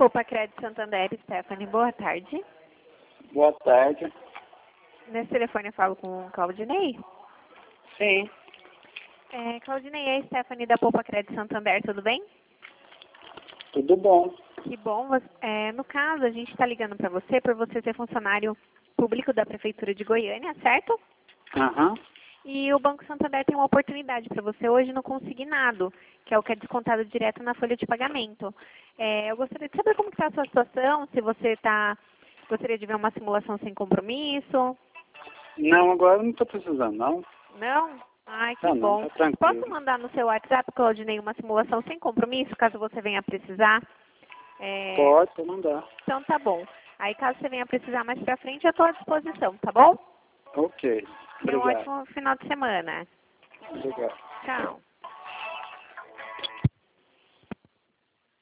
Poupa Crédito Santander, Stephanie, boa tarde. Boa tarde. Nesse telefone eu falo com o Claudinei? Sim, Claudinei, é a Stephanie da Poupa Crédito Santander, tudo bem? tudo bom. Que bom. No caso, a gente está ligando para você por você ser funcionário público da Prefeitura de Goiânia, certo? Aham. E o Banco Santander tem uma oportunidade para você hoje no consignado, que é o que é descontado direto na folha de pagamento. Eu gostaria de saber como está a sua situação, se você gostaria de ver uma simulação sem compromisso. Não, agora eu não estou precisando, não. Não? Ai, que Não, bom. tá tranquilo. Posso mandar no seu WhatsApp, Claudinei, uma simulação sem compromisso, caso você venha a precisar? Pode mandar. Então tá bom. Aí caso você venha a precisar mais pra frente, eu estou à disposição, tá bom? Ok. Tenha um Obrigado. ótimo final de semana. Obrigado. Tchau.